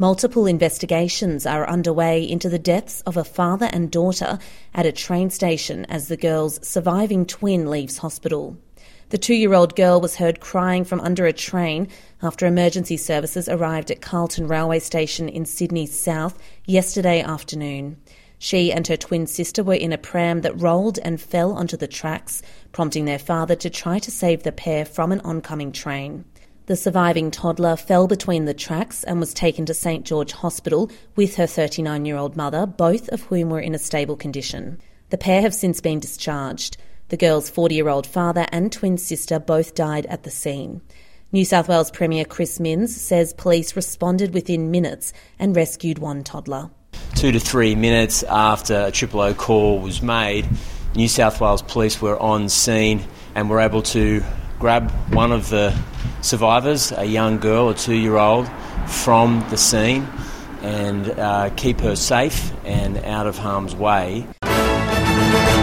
Multiple investigations are underway into the deaths of a father and daughter at a train station as the girl's surviving twin leaves hospital. The 2-year-old girl was heard crying from under a train after emergency services arrived at Carlton Railway Station in Sydney's south yesterday afternoon. She and her twin sister were in a pram that rolled and fell onto the tracks, prompting their father to try to save the pair from an oncoming train. The surviving toddler fell between the tracks and was taken to St George Hospital with her 39-year-old mother, both of whom were in a stable condition. The pair have since been discharged. The girl's 40-year-old father and twin sister both died at the scene. New South Wales Premier Chris Minns says police responded within minutes and rescued one toddler. 2 to 3 minutes after a 000 call was made, New South Wales Police were on scene and were able to grab one of the survivors, a young girl, a 2-year-old, from the scene and keep her safe and out of harm's way.